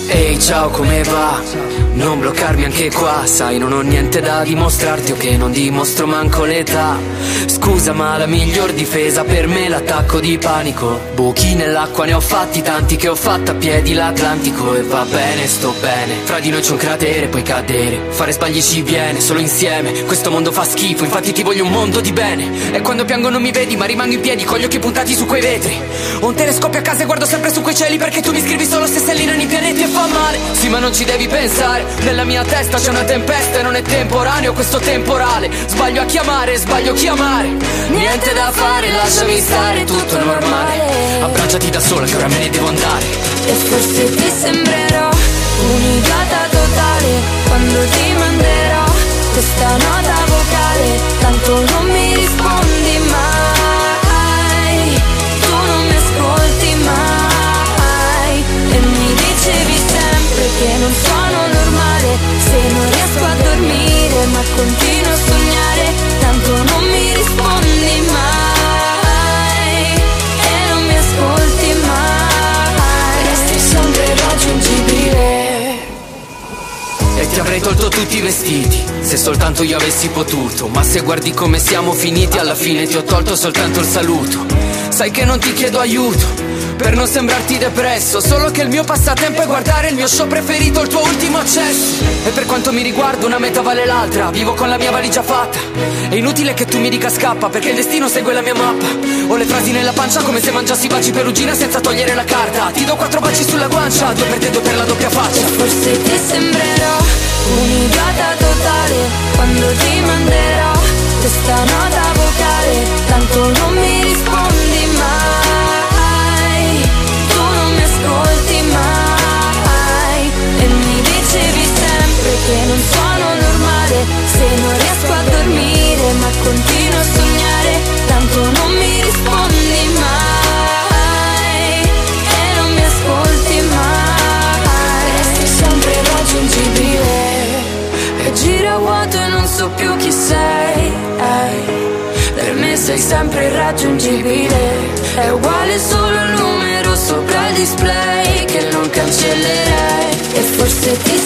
Ehi ciao, come va? Non bloccarmi anche qua, sai non ho niente da dimostrarti o che non dimostro manco l'età. Scusa ma la miglior difesa per me è l'attacco di panico. Buchi nell'acqua ne ho fatti tanti che ho fatto a piedi l'Atlantico. E va bene, sto bene, fra di noi c'è un cratere, puoi cadere. Fare sbagli ci viene, solo insieme, questo mondo fa schifo, infatti ti voglio un mondo di bene. E quando piango non mi vedi ma rimango in piedi, con gli occhi puntati su quei vetri. Ho un telescopio a casa e guardo sempre su quei cieli, perché tu mi scrivi solo se sei lì nei pianeti e fa male. Sì ma non ci devi pensare, nella mia testa c'è una tempesta e non è temporaneo questo temporale. Sbaglio a chiamare, sbaglio a chiamare. Niente da fare, lasciami stare, tutto è normale. Abbracciati da sola che ora me ne devo andare. E forse ti sembrerò un'idiota totale quando ti manderò questa nota vocale. Tanto non mi rispondi mai, tu non mi ascolti mai. E mi dicevi sempre che non sono normale se non riesco a dormire, ma continuo a sognare. Tanto non mi rispondi mai e non mi ascolti mai. Resti sempre raggiungibile. E ti avrei tolto tutti i vestiti se soltanto io avessi potuto. Ma se guardi come siamo finiti, alla fine ti ho tolto soltanto il saluto. Sai che non ti chiedo aiuto per non sembrarti depresso, solo che il mio passatempo è guardare il mio show preferito, il tuo ultimo accesso. E per quanto mi riguarda una meta vale l'altra, vivo con la mia valigia fatta. È inutile che tu mi dica scappa, perché il destino segue la mia mappa. Ho le frasi nella pancia come se mangiassi baci perugina senza togliere la carta. Ti do 4 baci sulla guancia, 2 per te, 2 per la doppia faccia. E forse ti sembrerò un'idiota totale quando ti manderò questa nota vocale. Tanto non mi rispondi mai, tu non mi ascolti mai. E mi dicevi sempre che non sono normale se non riesco a dormire, ma continuo a sognare. Tanto non mi rispondi mai e non mi ascolti mai. Resti sempre raggiungibile. E gira a vuoto e non so più chi sei. Per me sei sempre irraggiungibile. È uguale solo il numero sopra il display che non cancellerei. E forse ti